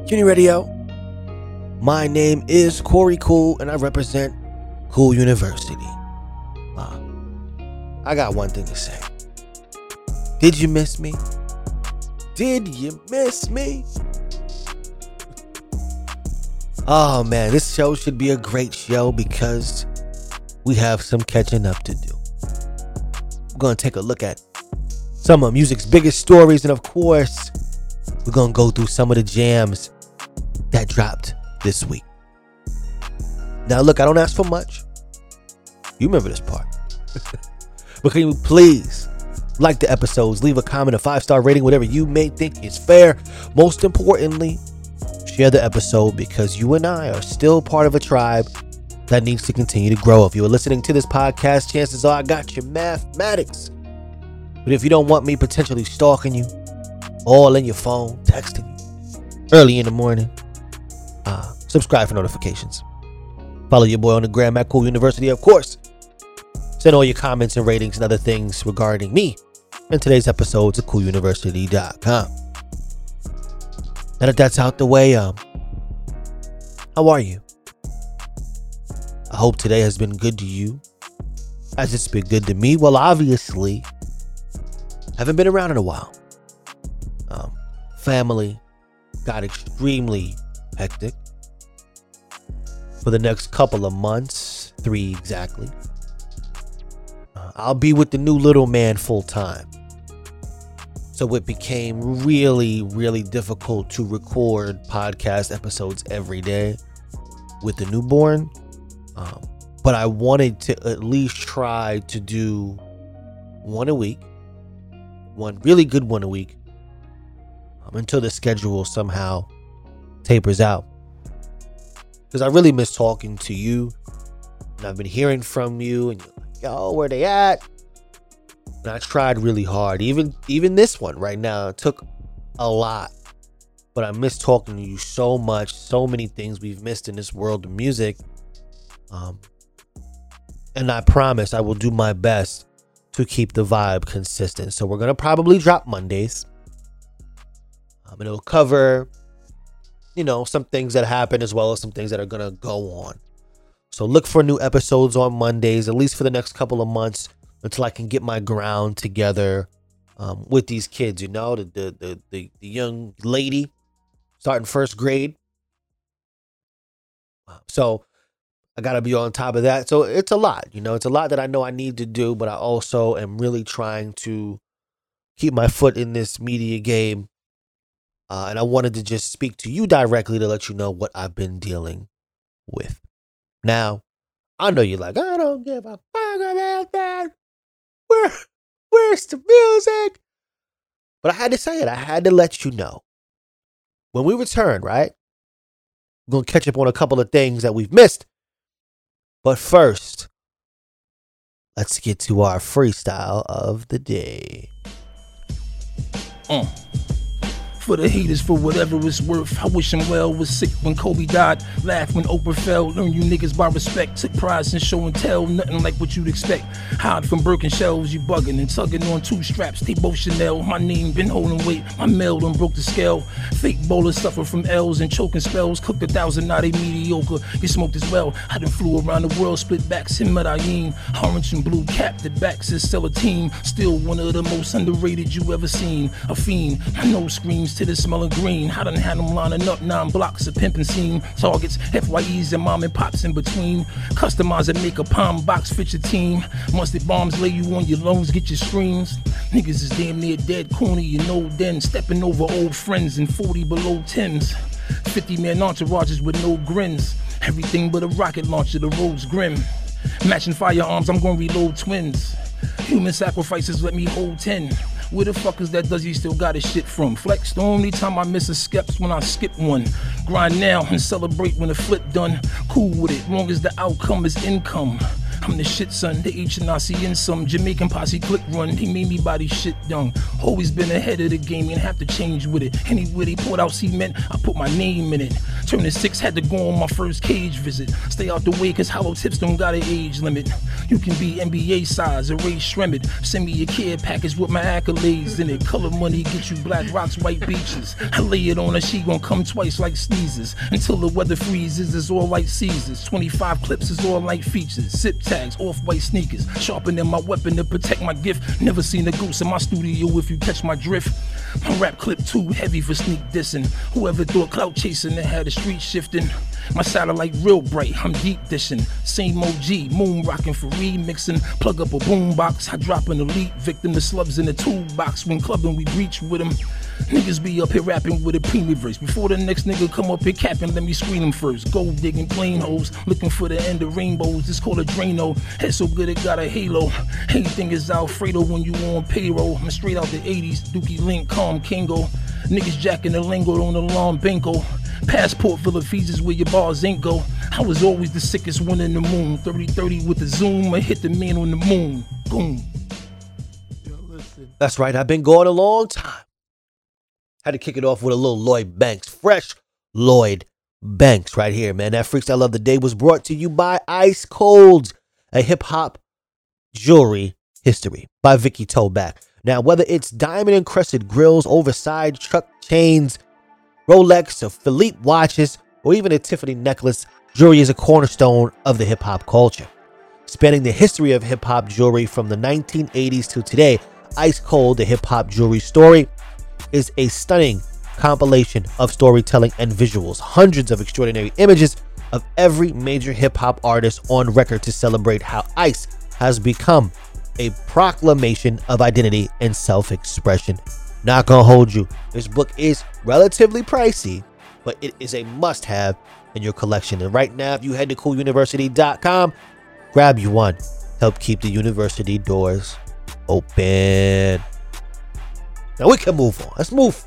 CUNY Radio. My name is Corey Cool, and I represent Cool University. I got one thing to say. Did you miss me? Did you miss me? Oh man, this show should be a great show because we have some catching up to do. We're going to take a look at some of music's biggest stories, and of course, we're going to go through some of the jams that dropped this week. Now look, I don't ask for much. You remember this part. But can you please like the episodes, leave a comment, a 5-star rating, whatever you may think is fair. Most importantly, share the episode because you and I are still part of a tribe that needs to continue to grow. If you are listening to this podcast, chances are I got your mathematics. But if you don't want me potentially stalking you, all in your phone, texting you early in the morning, subscribe for notifications. Follow your boy on the gram at Cool University, of course. Send all your comments and ratings and other things regarding me in today's episodes at cooluniversity.com. Now that that's out the way, how are you? I hope today has been good to you, as it's been good to me. Well, obviously, haven't been around in a while. Family got extremely hectic for the next couple of months, 3 exactly. I'll be with the new little man full time. So it became really, really difficult to record podcast episodes every day with the newborn. But I wanted to at least try to do one a week, one really good one a week, until the schedule somehow tapers out. Because I really miss talking to you, and I've been hearing from you, and you're like, yo, where they at? And I tried really hard. Even this one right now, it took a lot. But I miss talking to you so much. So many things we've missed in this world of music. And I promise I will do my best to keep the vibe consistent. So we're going to probably drop Mondays. And it'll cover, some things that happen as well as some things that are going to go on. So look for new episodes on Mondays, at least for the next couple of months, until I can get my ground together with these kids, the young lady starting first grade. So I got to be on top of that. So it's a lot, it's a lot that I know I need to do, but I also am really trying to keep my foot in this media game. And I wanted to just speak to you directly to let you know what I've been dealing with. Now, I know you're like, I don't give a fuck about that. Where's the music? But I had to say it. I had to let you know. When we return, right? We're going to catch up on a couple of things that we've missed. But first, let's get to our freestyle of the day. For the haters, for whatever it's worth, I wish him well. Was sick when Kobe died, laughed when Oprah fell. Learn you niggas by respect, took prize in show and tell. Nothing like what you'd expect. Hide from Birkin shelves, you bugging and tugging on 2 straps. They both Chanel, my name been holding weight. My mail done broke the scale. Fake bowlers suffer from L's and choking spells. Cooked 1,000, now they mediocre. Get smoked as well. I done flew around the world, split backs in Medellin. Orange and blue cap, the backs is still a team. Still one of the most underrated you ever seen. A fiend, I know screams to the smell of green. I done had them lining up 9 blocks of pimping scene. Targets, FYEs and mom and pops in between. Customize and make a palm box fit your team. Mustard bombs lay you on your lungs, get your screams. Niggas is damn near dead, corny, then. Stepping over old friends in 40 below 10s. 50-man entourages with no grins. Everything but a rocket launcher, the road's grim. Matching firearms, I'm gonna reload twins. Human sacrifices let me hold 10. Where the fuck is that does he still got his shit from? Flex, the only time I miss a skeps when I skip one. Grind now and celebrate when the flip done. Cool with it, long as the outcome is income. I'm the shit, son. The HNIC in some Jamaican posse click run. They made me body shit young. Always been ahead of the game and have to change with it. Anywhere they poured out cement, I put my name in it. Turning 6, had to go on my first cage visit. Stay out the way, cause hollow tips don't got an age limit. You can be NBA size or Ray Shremmett. Send me your care package with my accolades in it. Color money get you black rocks, white beaches. I lay it on her, she gon' come twice like sneezes. Until the weather freezes, it's all like Caesars. 25 clips is all like features. Zip tags, off-white sneakers. Sharpening my weapon to protect my gift. Never seen a goose in my studio if you catch my drift. My rap clip too heavy for sneak dissing. Whoever thought clout chasing that had the street shifting. My satellite real bright, I'm deep dishing. Same OG, moon rocking for remixing. Plug up a boombox, I drop an elite victim. The slubs in the toolbox, when clubbing we reach with them. Niggas be up here rapping with a preemie verse. Before the next nigga come up here capping, let me screen him first. Gold digging plain holes, looking for the end of rainbows. It's called a Drano, head so good it got a halo. Anything is Alfredo when you on payroll. I'm straight out the 80s, Dookie Link, Calm Kingo. Niggas jacking the lingo on the lawn bingo. Passport full of fees where your bars ain't go. I was always the sickest one in the moon. 30-30 with the zoom, I hit the man on the moon. Boom. Yo, listen. That's right, I've been going a long time. Had to kick it off with a little Lloyd Banks. Fresh Lloyd Banks right here, man. That Freestyle of the Day was brought to you by Ice Cold, a hip-hop jewelry history by Vicky Toback. Now, whether it's diamond-encrusted grills, oversized truck chains, Rolex or Philippe watches, or even a Tiffany necklace, jewelry is a cornerstone of the hip-hop culture. Spanning the history of hip-hop jewelry from the 1980s to today, Ice Cold, the hip-hop jewelry story, is a stunning compilation of storytelling and visuals. Hundreds of extraordinary images of every major hip-hop artist on record to celebrate how Ice has become a proclamation of identity and self-expression. Not gonna hold you, this book is relatively pricey, but it is a must-have in your collection. And right now, if you head to cooluniversity.com, grab you one. Help keep the university doors open. Now we can move on. Let's move.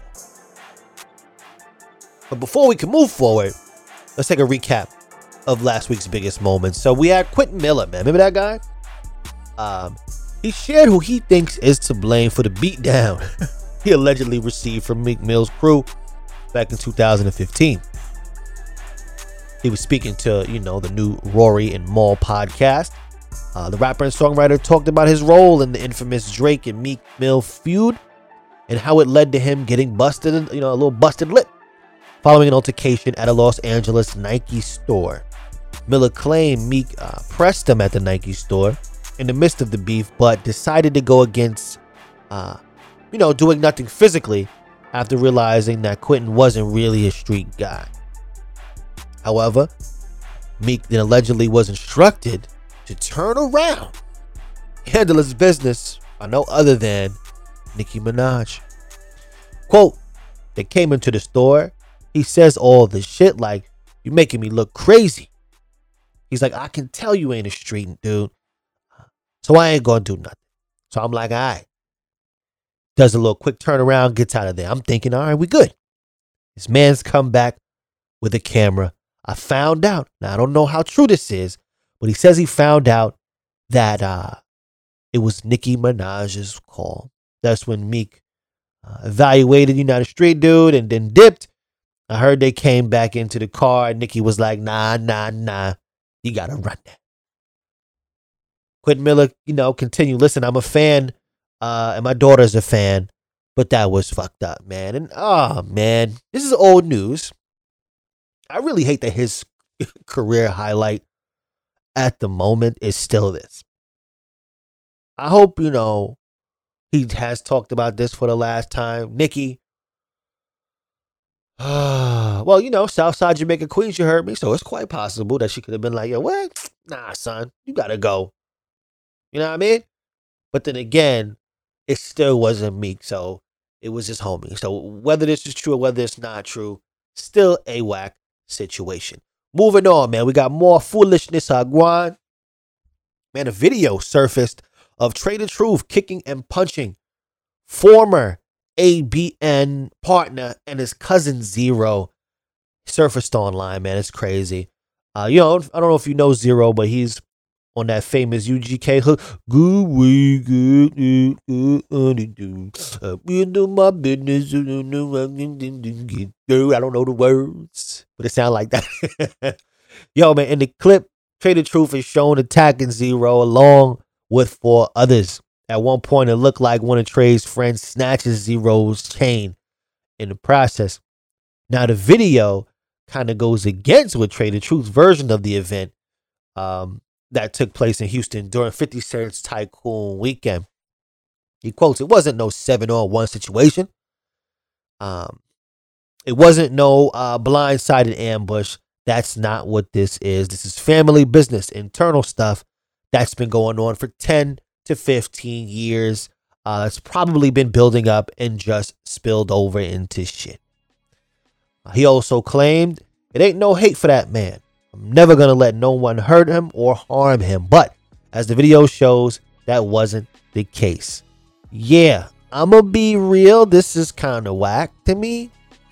But before we can move forward, let's take a recap of last week's biggest moments. So we had Quentin Miller, man. Remember that guy? He shared who he thinks is to blame for the beatdown he allegedly received from Meek Mill's crew back in 2015. He was speaking to, the new Rory and Mal podcast. The rapper and songwriter talked about his role in the infamous Drake and Meek Mill feud and how it led to him getting busted, a little busted lip following an altercation at a Los Angeles Nike store. Miller claimed Meek pressed him at the Nike store in the midst of the beef, but decided to go against, doing nothing physically after realizing that Quentin wasn't really a street guy. However, Meek then allegedly was instructed to turn around, handle his business by no other than Nicki Minaj. Quote, they came into the store. He says all this shit like, you're making me look crazy. He's like, I can tell you ain't a street dude, so I ain't gonna do nothing. So I'm like, all right. Does a little quick turnaround, gets out of there. I'm thinking, all right, we good. This man's come back with a camera. I found out, now I don't know how true this is, but he says he found out that it was Nicki Minaj's call. That's when Meek evaluated, not a street dude, and then dipped. I heard they came back into the car, and Nicki was like, nah, you gotta run that. Quentin Miller, continue. Listen, I'm a fan, and my daughter's a fan, but that was fucked up, man. And man, this is old news. I really hate that his career highlight at the moment is still this. I hope, he has talked about this for the last time. Nicki, well, Southside Jamaica Queens, you heard me, so it's quite possible that she could have been like, yo, what? Nah, son, you gotta go. You know what I mean? But then again, it still wasn't Meek, so it was his homie. So whether this is true or whether it's not true, still a whack situation. Moving on, man. We got more foolishness, Guan. Man, a video surfaced of Trader Truth kicking and punching former ABN partner and his cousin Zero. Surfaced online, man. It's crazy. I don't know if you know Zero, but he's on that famous UGK hook. Good way, good, do my business. I don't know the words, but it sound like that. Yo, man, in the clip, Trader Truth is shown attacking Zero along with 4 others. At one point, it looked like one of Trey's friends snatches Zero's chain in the process. Now, the video kind of goes against what Trader Truth's version of the event that took place in Houston during 50 Cent's Tycoon weekend. He quotes, "It wasn't no 7-on-1 situation. It wasn't no blindsided ambush. That's not what this is. This is family business, internal stuff that's been going on for 10 to 15 years. It's probably been building up and just spilled over into shit." He also claimed, "It ain't no hate for that man. I'm never going to let no one hurt him or harm him." But as the video shows, that wasn't the case. Yeah, I'm going to be real. This is kind of whack to me.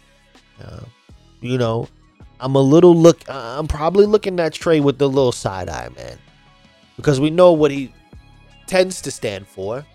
I'm probably looking at Trey with the little side eye, man. Because we know what he tends to stand for.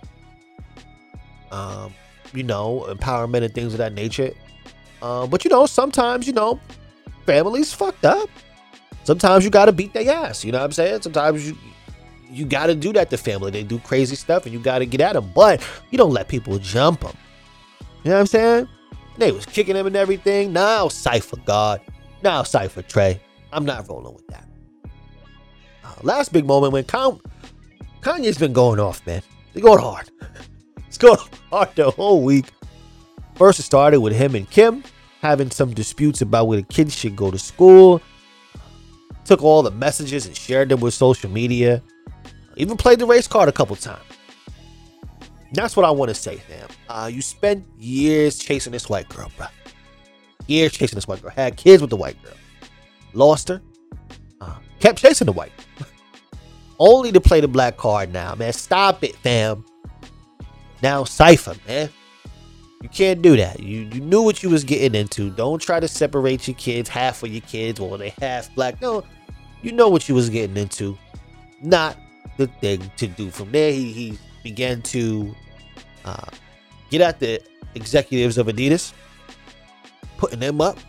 Empowerment and things of that nature. But sometimes, family's fucked up. Sometimes you gotta beat their ass. You know what I'm saying? Sometimes you gotta do that to family. They do crazy stuff and you gotta get at them. But you don't let people jump them. You know what I'm saying? They was kicking him and everything. Now Cypher God. Now Cypher Trey. I'm not rolling with that. Last big moment when Kanye's been going off, man. They're going hard. It's going hard the whole week. First, it started with him and Kim having some disputes about where the kids should go to school. Took all the messages and shared them with social media. Even played the race card a couple times. That's what I want to say, fam. You spent years chasing this white girl, bro. Years chasing this white girl. Had kids with the white girl. Lost her. Kept chasing the white girl. Only to play the black card now, man. Stop it, fam. Now Cypher, man. You can't do that. You knew what you was getting into. Don't try to separate your kids. Half of your kids, well, they half black. No, you know what you was getting into. Not the thing to do. From there, he began to get at the executives of Adidas, putting them up.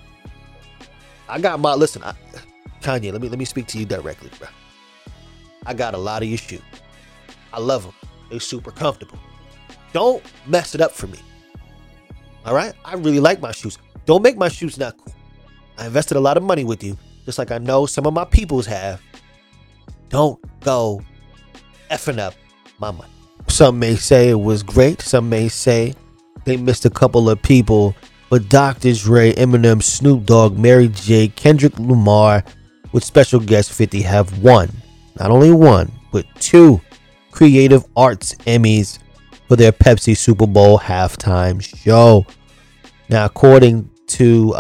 Kanye, let me speak to you directly, bro. I got a lot of your shoes. I love them. They super comfortable. Don't mess it up for me. All right? I really like my shoes. Don't make my shoes not cool. I invested a lot of money with you, just like I know some of my peoples have. Don't go effing up my money. Some may say it was great. Some may say they missed a couple of people. But Dr. Dre, Eminem, Snoop Dogg, Mary J., Kendrick Lamar, with special guest 50 have won. Not only one, but 2 Creative Arts Emmys for their Pepsi Super Bowl halftime show. Now, according to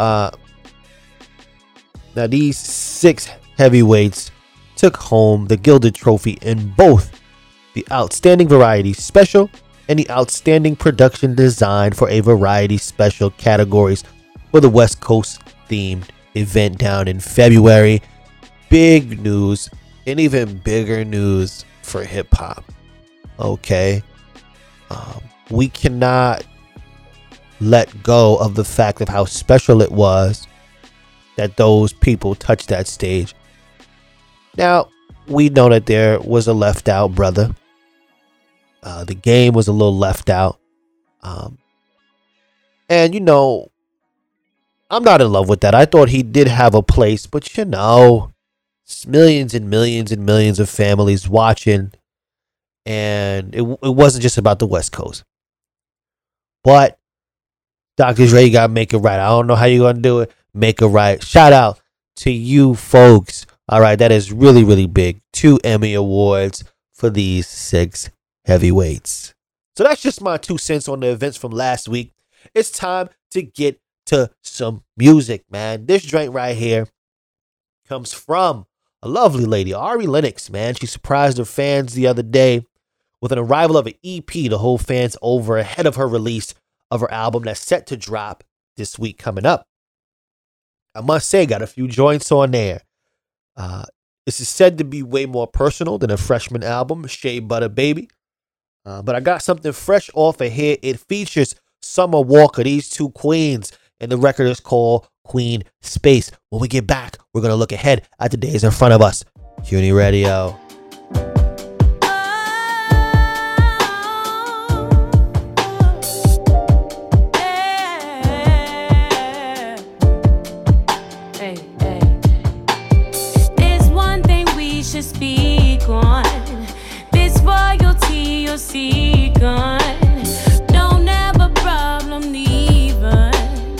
these 6 heavyweights took home the Gilded Trophy in both the Outstanding Variety Special and the Outstanding Production Design for a Variety Special categories for the West Coast themed event down in February. Big news, and even bigger news for hip hop. Okay. We cannot let go of the fact of how special it was that those people touched that stage. Now, we know that there was a left out brother. The Game was a little left out. And, I'm not in love with that. I thought he did have a place, but it's millions and millions and millions of families watching. And it wasn't just about the West Coast. But Dr. Dre, you got to make it right. I don't know how you're going to do it. Make it right. Shout out to you folks. All right, that is really, really big. 2 Emmy Awards for these 6 heavyweights. So that's just my 2 cents on the events from last week. It's time to get to some music, man. This joint right here comes from a lovely lady, Ari Lennox, man. She surprised her fans the other day with an arrival of an EP to hold fans over ahead of her release of her album that's set to drop this week coming up. I must say, got a few joints on there. This is said to be way more personal than a freshman album, Shea Butter Baby. But I got something fresh off of here. It features Summer Walker, these two queens, and the record is called Queen Space. When we get back, we're going to look ahead at the days in front of us. CUNY Radio. Speak on this royalty you'll seek on. Don't have a problem leaving.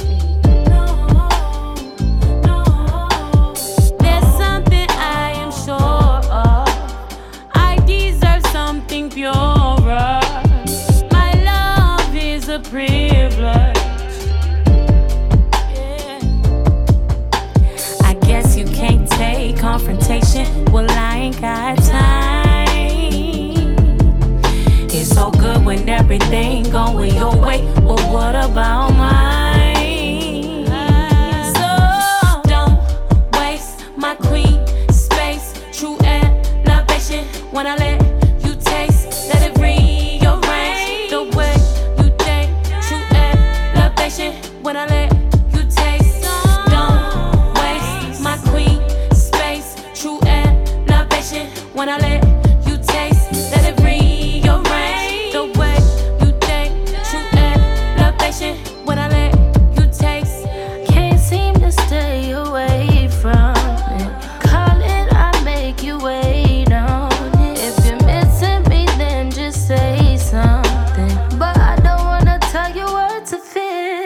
No, no. There's something I am sure of. I deserve something purer. My love is a privilege. Yeah. I guess you can't take confrontation. Well, I ain't got time. It's so good when everything going your way. Well, what about mine? So don't waste my queen space. True elevation when I let you taste. Let it rearrange the way you think. True elevation when I let you taste. Don't waste my queen space. True elevation when I let you taste. Let it rearrange the way you think. True elevation when I let you taste. Can't seem to stay away from it. Call it, I make you wait on it. If you're missing me, then just say something. But I don't wanna tell you what to feel.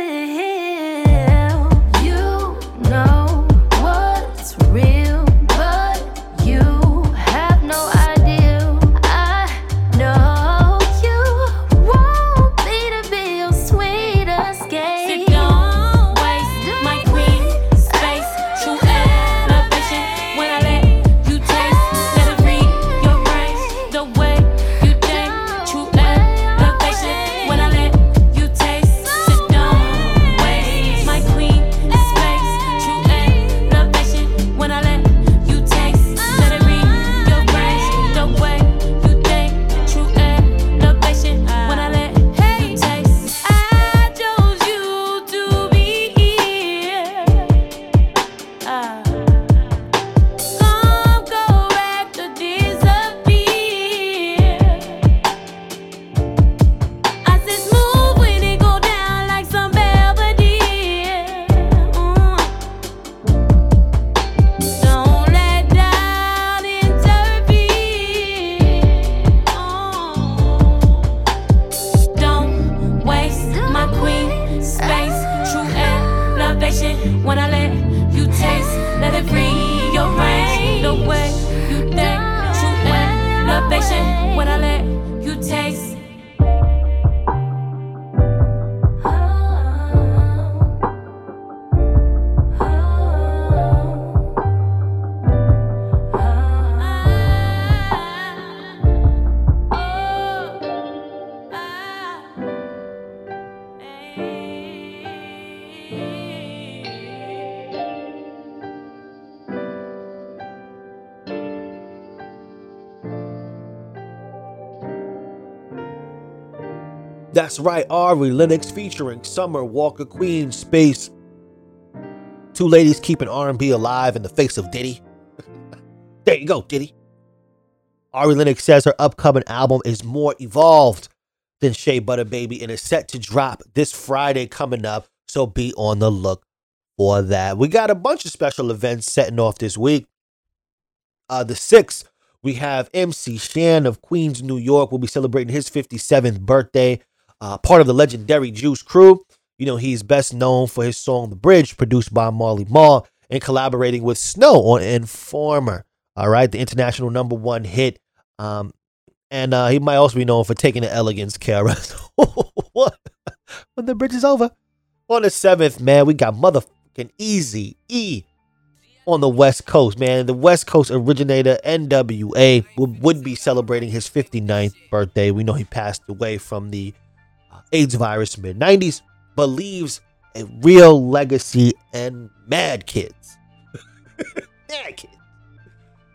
You know what's real, but you have no idea. I know you want me to be your sweet escape. So don't waste my queen space. True elevation when I let you taste. Let it rearrange the way you think. True elevation when I let you taste. So don't waste my queen space. True elevation when I let you taste. Let it rearrange the way you think. True elevation when I let you taste. I chose you to be here. Some go back to disappear. I said smooth when it go down like some Belvedere. Don't let doubt interfere. Don't waste my queen space. True elevation when I let you taste. Let it rearrange the way you think. True elevation when I let you taste. That's right, Ari Lennox featuring Summer Walker, Queen Space. Two ladies keeping R&B alive in the face of Diddy. There you go, Diddy. Ari Lennox says her upcoming album is more evolved than Shea Butter Baby and is set to drop this Friday coming up, so be on the look for that. We got a bunch of special events setting off this week. The 6th, we have MC Shan of Queens, New York. Will be celebrating his 57th birthday. Part of the legendary Juice Crew. You know, he's best known for his song The Bridge, produced by Marley Marl, and collaborating with Snow on Informer. All right, the international #1 hit. And he might also be known for taking the elegance KRS. What? When the bridge is over. On the 7th, man, we got motherfucking Easy E on the West Coast, man. The West Coast originator NWA would be celebrating his 59th birthday. We know he passed away from the AIDS virus mid-90s, but leaves a real legacy and mad kids. Mad kids.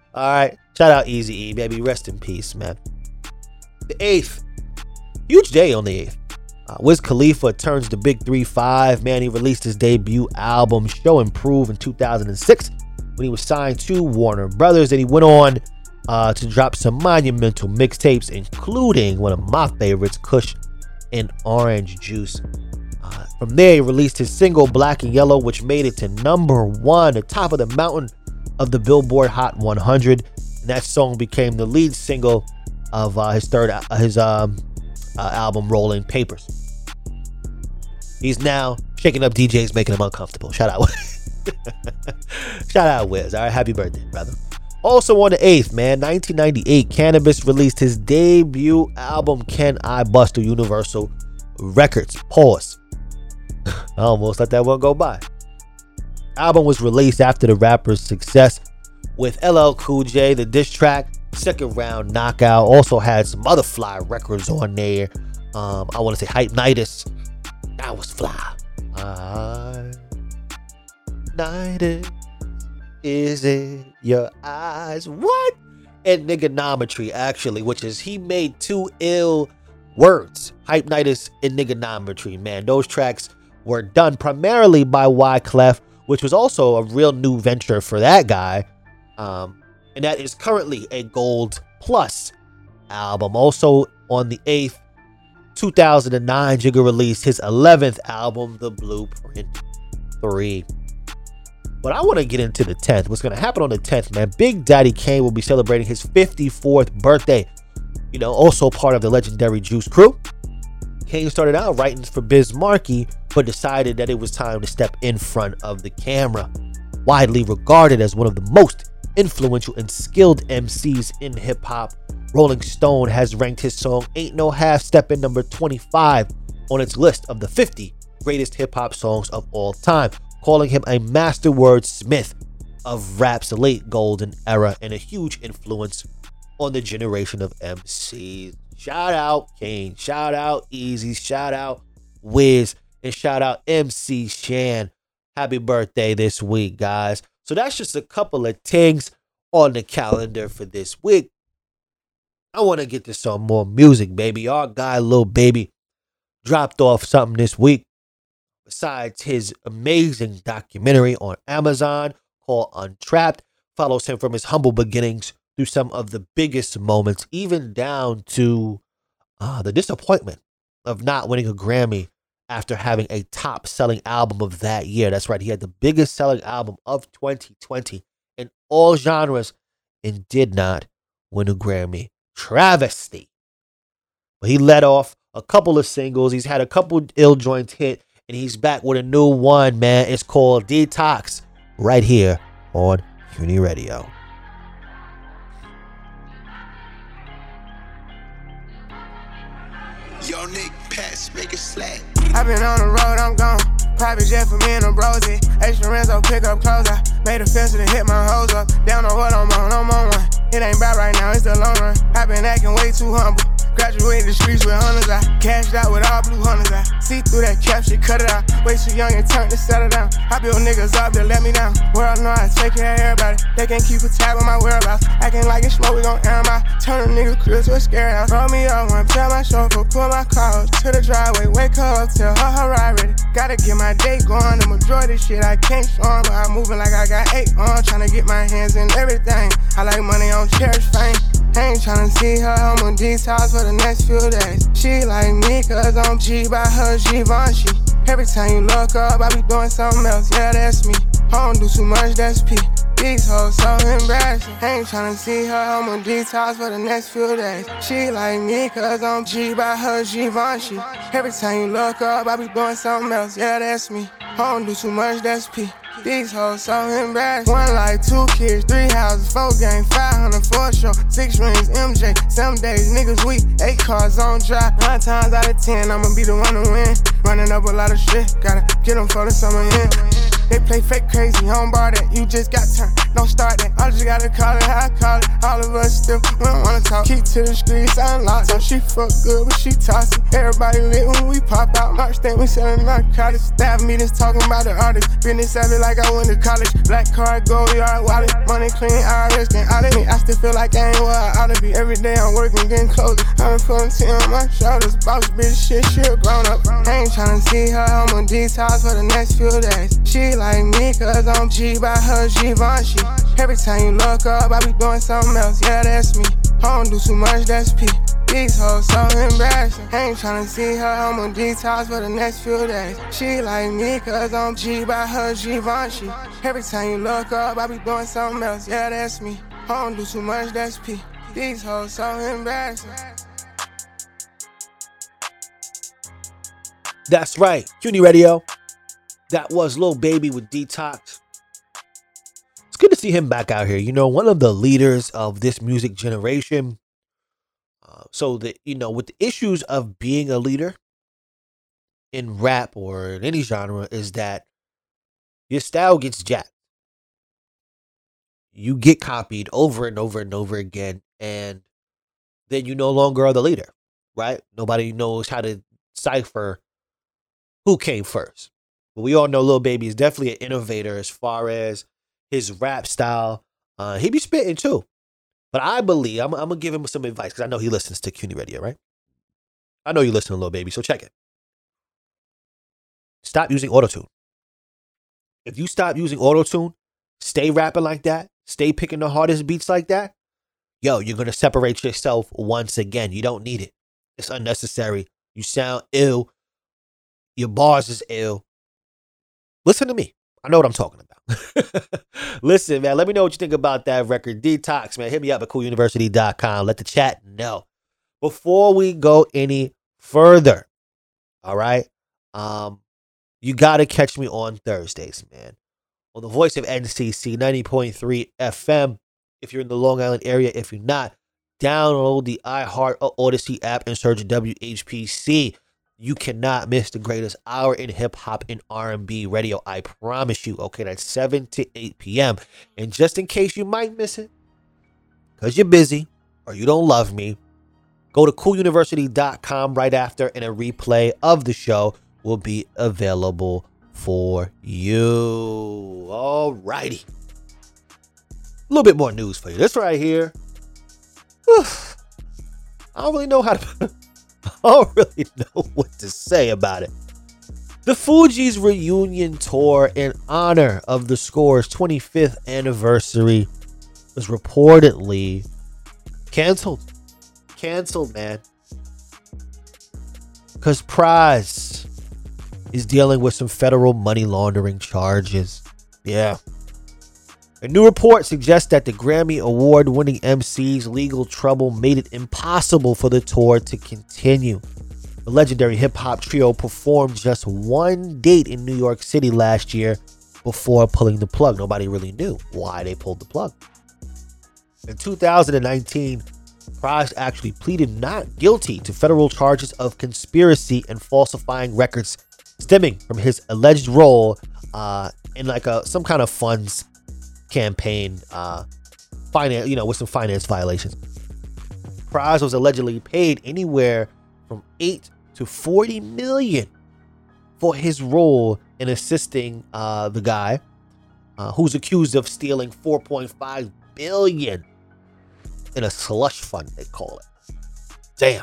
All right. Shout out Eazy-E, baby. Rest in peace, man. The 8th. Huge day on the 8th. Wiz Khalifa turns the big 3-5. Man, he released his debut album, Show and Prove, in 2006 when he was signed to Warner Brothers. And he went on to drop some monumental mixtapes, including one of my favorites, Kush and Orange Juice. From there, he released his single Black and Yellow, which made it to #1, the top of the mountain of the Billboard Hot 100. And that song became the lead single of his album, Rolling Papers. He's now shaking up DJs, making them uncomfortable. Shout out shout out Wiz. All right, happy birthday, brother. Also on the 8th, man, 1998, Cannabis released his debut album, Can I Bust, through Universal Records. Pause. I almost let that one go by. Album was released after the rapper's success with LL Cool J. The diss track, Second Round Knockout, also had some other fly records on there. I want to say Hypenitis. That was fly. Hypenitis. Is it your eyes? What? And Niggonometry, actually, which is he made 2 ill words. Hypenitis and Niggonometry, man. Those tracks were done primarily by Wyclef, which was also a real new venture for that guy. And that is currently a Gold Plus album. Also on the 8th, 2009, Jigga released his 11th album, The Blueprint 3. But I want to get into the 10th. What's going to happen on the 10th, man? Big Daddy Kane will be celebrating his 54th birthday. You know, also part of the legendary Juice Crew. Kane started out writing for Biz Markie, but decided that it was time to step in front of the camera. Widely regarded as one of the most influential and skilled MCs in hip-hop, Rolling Stone has ranked his song Ain't No Half Steppin' number 25 on its list of the 50 greatest hip-hop songs of all time, calling him a master wordsmith of rap's late golden era and a huge influence on the generation of MCs. Shout out Kane, shout out Eazy, shout out Wiz, and shout out MC Shan. Happy birthday this week, guys. So that's just a couple of things on the calendar for this week. I want to get to some more music, baby. Our guy, Lil Baby, dropped off something this week. Besides his amazing documentary on Amazon called Untrapped, follows him from his humble beginnings through some of the biggest moments, even down to the disappointment of not winning a Grammy after having a top-selling album of that year. That's right, he had the biggest selling album of 2020 in all genres and did not win a Grammy. Travesty. But he let off a couple of singles. He's had a couple ill joints hit, and he's back with a new one, man. It's called Detox, right here on Uni Radio. Yo, Nick, pass, make it slack. I've been on the road, I'm gone. Private jet for me and the brosy. Extra Renzo, pick up clothes. I made a fence to hit my hoes up. Down on what I'm on one. It ain't bad right now, it's the long run. I've been acting way too humble. Graduated the streets with hundreds. I cashed out with all blue hunters. I see through that cap shit, cut it out. Way too young and turned to settle down. I build niggas up that let me down. World know I take care of everybody. They can't keep a tab on my whereabouts. Acting like it's smoke, we gon' air 'em out. Turn a nigga crib to a scary house. Roll me up one, tell my chauffeur, pull my car up to the driveway. Wake her up, tell her ride ready. Gotta get my day going. The majority shit I can't show 'em, but I'm moving like I got 8 on. Tryna get my hands in everything. I like money on cherish fame. I ain't tryna see her, I'm on detox for the next few days. She like me cause I'm G by her Givenchy. Every time you look up, I be doing something else, yeah that's me. I don't do too much, that's P. These hoes so embarrassing. I ain't tryna see her, I'm on detox for the next few days. She like me cause I'm G by her Givenchy. Every time you look up, I be doing something else, yeah that's me. I don't do too much, that's P. These hoes so embarrassing. 1 life, 2 kids, 3 houses, 4 games, 500 for a show, 6 rings, MJ. Some days niggas weak, 8 cars on drive. 9 times out of 10, I'ma be the one to win. Running up a lot of shit, gotta get them for the summer in. They play fake crazy, on bar that you just got turned. don't start that. I just gotta call it how I call it. All of us still, we don't wanna talk. Key to the streets, unlocked. So she fuck good, but she tossing. Everybody lit when we pop out. March think we selling narcotics. Staff meetings talking about the artist. Business savvy like I went to college. Black card, gold yard wallet. Money clean, IRS can't audit me. I still feel like I ain't where I ought to be. Every day I'm working, getting closer. I'm putting 10 on my shoulders. Boss bitch, shit, she a grown up. I ain't tryna see her, I'm on detox for the next few days. She like me, cause I'm G by her, Givenchy. Every time you look up, I be doing something else, yeah, that's me. I don't do too much, that's P. These hoes so embarrassing. I ain't tryna see her, I'm on detox for the next few days. She like me, cause I'm G by her, Givenchy. Every time you look up, I be doing something else, yeah, that's me. I don't do too much, that's P. These hoes so embarrassing. That's right, CUNY Radio. That was Lil Baby with Detox. It's good to see him back out here. You know, one of the leaders of this music generation. So that, you know, with the issues of being a leader in rap or in any genre is that your style gets jacked. You get copied over and over and over again, and then you no longer are the leader, right? Nobody knows how to decipher who came first. But we all know Lil Baby is definitely an innovator as far as his rap style. He be spitting too. But I believe, I'm going to give him some advice because I know he listens to CUNY Radio, right? I know you listen to Lil Baby, so check it. Stop using autotune. If you stop using autotune, stay rapping like that, stay picking the hardest beats like that, yo, you're going to separate yourself once again. You don't need it. It's unnecessary. You sound ill. Your bars is ill. Listen to me. I know what I'm talking about. Listen, man, let me know what you think about that record. Detox, man. Hit me up at cooluniversity.com. Let the chat know. Before we go any further, all right, you got to catch me on Thursdays, man, on the voice of NCC 90.3 FM. If you're in the Long Island area, if you're not, download the iHeart or Odyssey app and search WHPC. You cannot miss the greatest hour in hip-hop and R&B radio. I promise you. Okay, that's 7 to 8 p.m. And just in case you might miss it, because you're busy or you don't love me, go to cooluniversity.com right after, and a replay of the show will be available for you. All righty. A little bit more news for you. This right here. I don't really know how to... I don't really know what to say about it. The Fugees reunion tour in honor of the Score's 25th anniversary was reportedly canceled. Canceled, man. Because Pras is dealing with some federal money laundering charges. Yeah. A new report suggests that the Grammy Award-winning MC's legal trouble made it impossible for the tour to continue. The legendary hip-hop trio performed just one date in New York City last year before pulling the plug. Nobody really knew why they pulled the plug. In 2019, Pras actually pleaded not guilty to federal charges of conspiracy and falsifying records stemming from his alleged role in like some kind of funds campaign, with some finance violations. Pras was allegedly paid anywhere from $8 to $40 million for his role in assisting the guy who's accused of stealing $4.5 billion in a slush fund, they call it. Damn.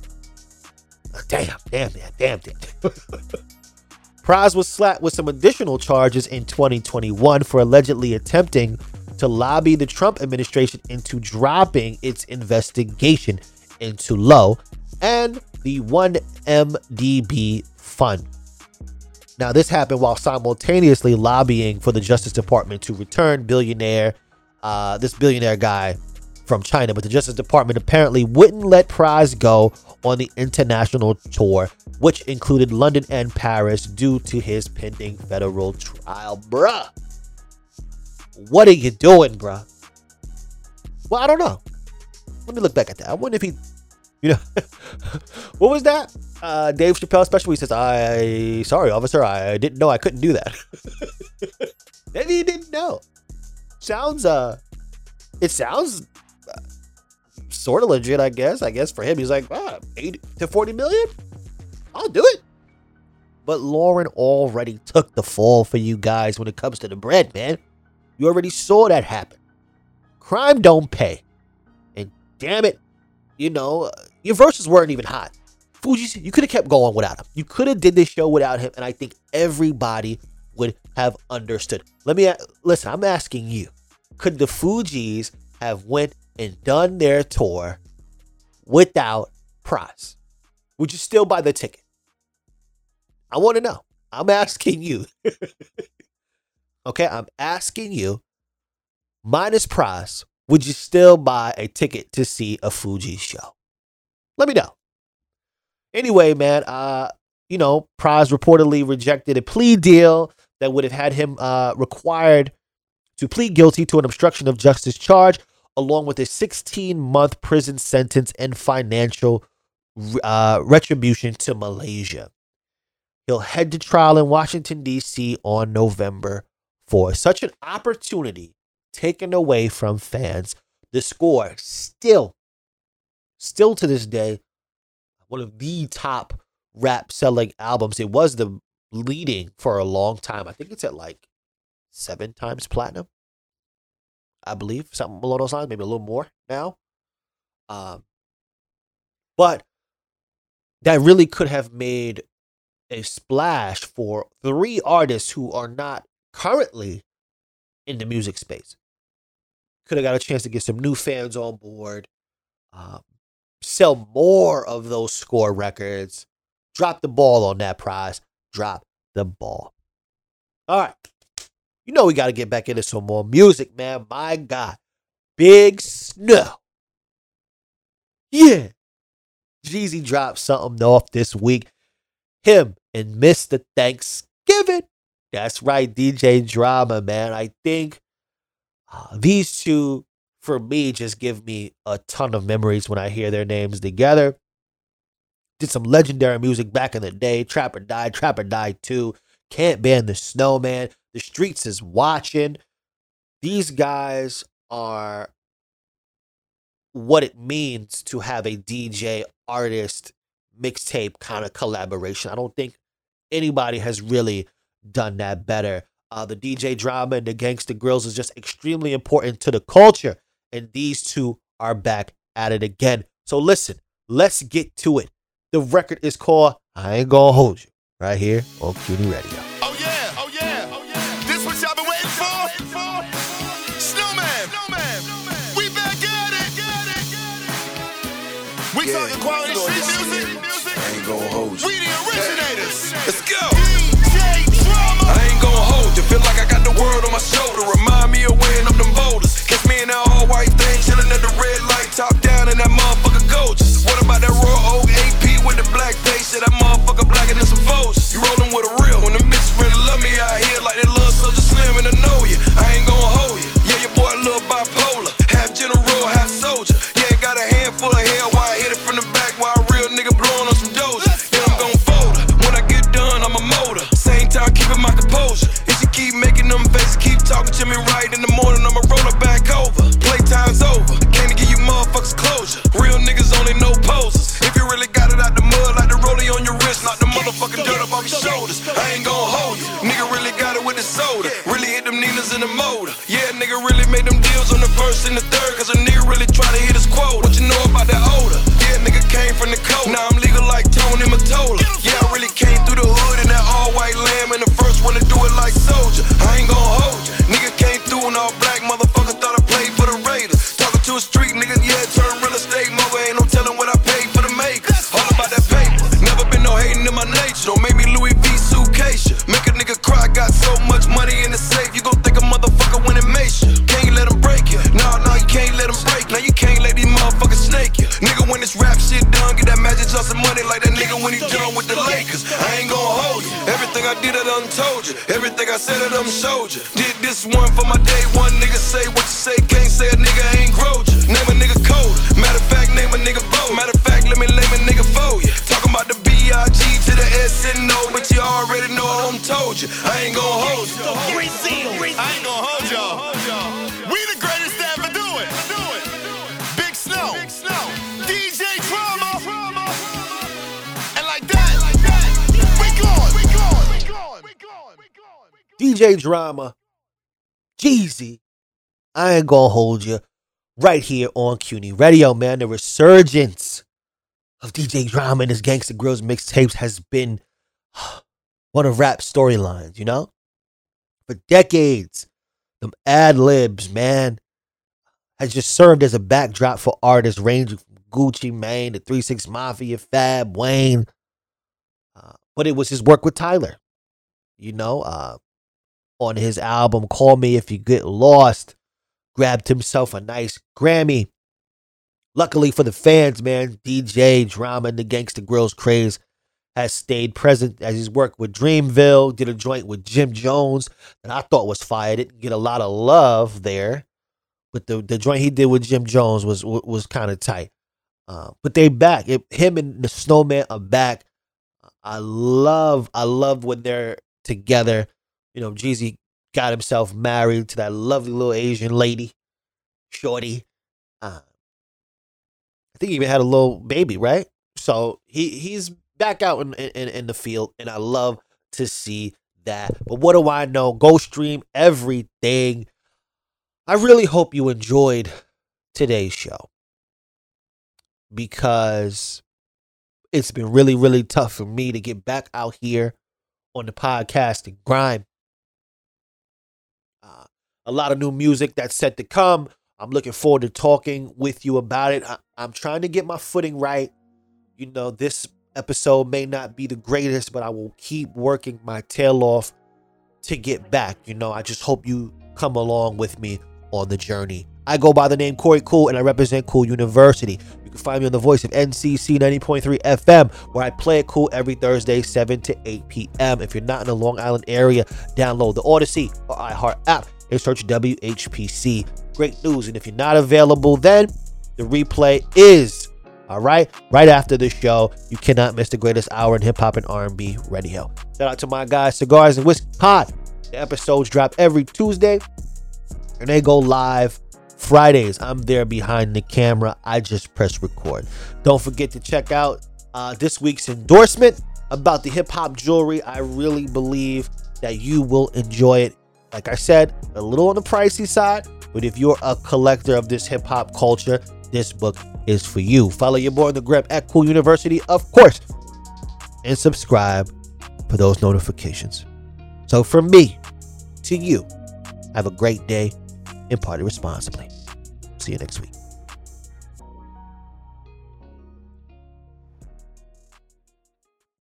Pras was slapped with some additional charges in 2021 for allegedly attempting to lobby the Trump administration into dropping its investigation into Lowe and the 1MDB fund. Now, this happened while simultaneously lobbying for the Justice Department to return this billionaire guy from China, but the Justice Department apparently wouldn't let Pras go on the international tour, which included London and Paris, due to his pending federal trial. Bruh, what are you doing, bruh? Well, I don't know. Let me look back at that. I wonder if he, what was that? Dave Chappelle special. He says, sorry, officer, I didn't know I couldn't do that. Maybe he didn't know. sounds sort of legit, I guess. I guess for him, he's like, 80 to 40 million? I'll do it. But Lauryn already took the fall for you guys when it comes to the bread, man. You already saw that happen. Crime don't pay. And damn it, your verses weren't even hot. Fugees, you could have kept going without him. You could have did this show without him, and I think everybody would have understood. Listen, I'm asking you, could the Fugees have went and done their tour without Pras? Would you still buy the ticket? I want to know. I'm asking you. Okay, I'm asking you, minus Pras, would you still buy a ticket to see a Fugees show? Let me know. Anyway, man, Pras reportedly rejected a plea deal that would have had him required to plead guilty to an obstruction of justice charge, along with a 16-month prison sentence and financial retribution to Malaysia. He'll head to trial in Washington, D.C. on November 4th. Such an opportunity taken away from fans. The Score, still to this day, one of the top rap selling albums. It was the leading for a long time. I think it's at like 7 times platinum, I believe, something along those lines, maybe a little more now. But that really could have made a splash for 3 artists who are not currently in the music space. Could have got a chance to get some new fans on board, sell more of those Score records. Drop the ball on that Pras. Drop the ball. All right. We got to get back into some more music, man. My God. Big Snow. Yeah. Jeezy dropped something off this week. Him and Mr. Thanksgiving. That's right, DJ Drama, man. I think these two, for me, just give me a ton of memories when I hear their names together. Did some legendary music back in the day. Trapper Died 2. Can't Ban the Snowman. The Streets is Watching. These guys are what it means to have a DJ artist mixtape kind of collaboration. I don't think anybody has really done that better. The DJ Drama and the Gangsta Grills is just extremely important to the culture, and these two are back at it again. So listen, let's get to it. The record is called I Ain't Gonna Hold You, right here on CUNY Radio. Oh yeah. This what y'all been waiting for? Snowman. We back at it. We talking quality street music. I ain't gonna hold you. We the originators. Let's go. DJ Drama. I ain't gonna hold you. Feel like I got the world on my shoulder. Remind me of wearing up them boulders. Catch me in that all white thing, chilling at the red light, top down, and that motherfucker gorgeous. What about that raw old AP with the black face? That motherfucker blacker than some foes. You rollin' with a real. When the bitches really love me out here like they love Soulja Slim and I know you. I ain't gonna hold you. Yeah, your boy a little bipolar. Half general, half soldier. Yeah, got a handful of hair while I hit it from the back while a real nigga blowing on some doja. Yeah, I'm gon' fold her. When I get done, I'm a motor. Same time, keeping my composure. If she keep making them faces, keep talking to me right in the morning, I'ma roll her back over. Playtime's over. Can't give you motherfuckers closure. Real niggas only know poses. If you really got it out the mud like the rollie on your wrist, knock the motherfucking dirt up off your shoulders. I ain't gon' hold you. Nigga really got it with the soda. Really hit them Ninas in the motor. Yeah, nigga really made them deals on the first and the third, cause a nigga really try to hit his quota. What you know about that odor? Yeah, nigga came from the coast. Now I'm legal like Tony Mottola. Yeah, I really came through the hood in that all white lamb, and the first one to do it like Soulja. I ain't gon' hold you. Nigga came through in all black, motherfucker thought I played for the Raiders. Talking to a street nigga, yeah, turn real estate mogul. Ain't no telling what I paid for the makers. All about that paper. Never been no hating in my nature. Don't make me Louis V suitcase ya. Make a nigga cry, got so much money in the safe. You gon' think a motherfucker when it makes you. Can't let him break you. No, you can't let him break. Now you can't let these motherfuckers snake you. Nigga, when this rap shit done, get that Magic Johnson money like that nigga when he done with the Lakers. I ain't gon' hold you. Everything I did, I done told you. Everything I said, I done showed you. Did this one for my day one. Nigga say what you say, can't say a nigga ain't growed you. Name a nigga cold. Matter of fact, name a nigga bold. Matter of fact, let me name a nigga for you. Talking about the B B-I-G to the S-N-O, but you already know I told you. I ain't gon' hold you. I ain't gonna hold y'all. We the greatest to ever do it. Big Snow, DJ Drama, and like that, we gone. DJ Drama, Jeezy, I ain't gonna hold you. Right here on CUNY Radio, man. The resurgence of DJ Drama and his Gangsta Grills mixtapes has been one of rap storylines, you know? For decades, them ad-libs, man, has just served as a backdrop for artists ranging from Gucci Mane to 3 6 Mafia, Fab, Wayne. But it was his work with Tyler, you know, on his album Call Me If You Get Lost, grabbed himself a nice Grammy. Luckily for the fans, man, DJ Drama and the Gangsta Grills craze has stayed present as he's worked with Dreamville, did a joint with Jim Jones that I thought was fire. Didn't get a lot of love there, but the joint he did with Jim Jones was kind of tight. But they back. Him and the Snowman are back. I love when they're together. You know, Jeezy got himself married to that lovely little Asian lady, Shorty. I think he even had a little baby, right? So he's back out in the field, and I love to see that. But what do I know? Go stream everything. I really hope you enjoyed today's show, because it's been really, really tough for me to get back out here on the podcasting grind. A lot of new music that's set to come. I'm looking forward to talking with you about it. I'm trying to get my footing right. You know, this episode may not be the greatest, but I will keep working my tail off to get back. You know, I just hope you come along with me on the journey. I go by the name Corey Cool, and I represent Cool University. You can find me on the voice of NCC 90.3 FM, where I play it cool every Thursday, 7 to 8 p.m. If you're not in the Long Island area, download the Odyssey or iHeart app and search WHPC. Great news. And if you're not available, then the replay is, all right after the show. You cannot miss the greatest hour in hip-hop and R&B radio. Shout out to my guys, Cigars and Whiskey Pod. The episodes drop every Tuesday, and they go live Fridays. I'm there behind the camera. I just press record. Don't forget to check out this week's endorsement about the hip-hop jewelry. I really believe that you will enjoy it. Like I said, a little on the pricey side, but if you're a collector of this hip-hop culture, this book is for you. Follow your boy on the grip at Cool University, of course, and subscribe for those notifications. So from me to you, have a great day and party responsibly. See you next week.